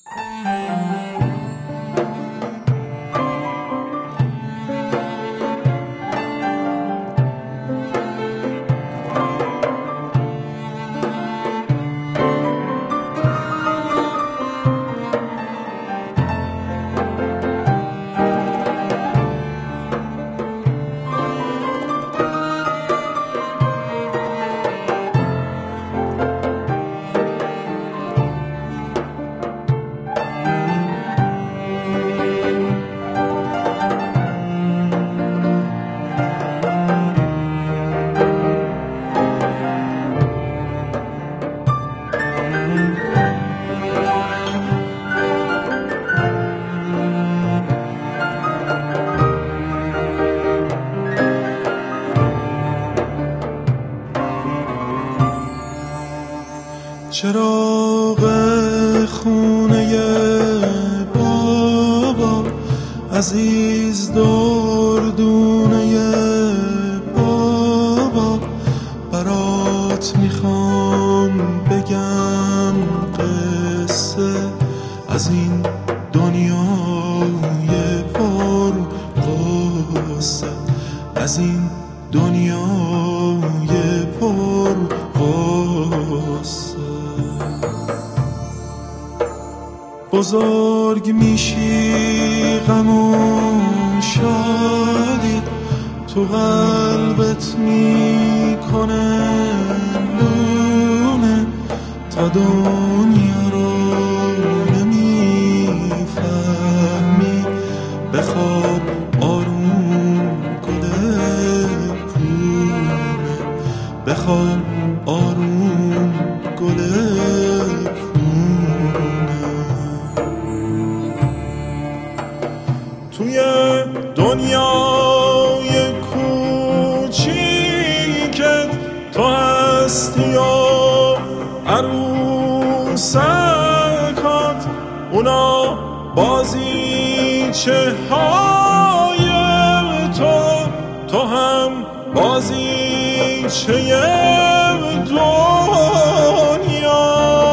چراغ خونه بابا عزیز، دردونه بابا، برات میخوام بگم قصه از این دنیای پر غصه، از این دنیای پر غصه. بزرگ میشی غم و شادی، تو قلبت میکنه لونه، تا دنیا رو نمیفهمی، بخواب آروم گل پونه، بخواب آروم گل توی دنیای کوچیکت تو هستی و عروسکات، اونا بازیچه های تو هم بازیچه دنیا.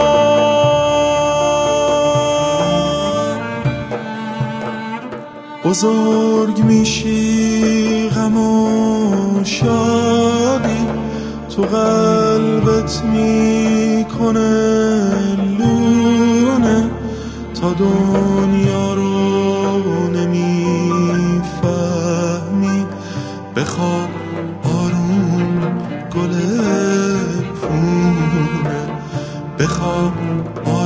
بزرگ میشی غم و شادی، تو قلبت میکنه لونه، تا دنیا رو نمیفهمی، بخواب آروم گل پونه، بخواب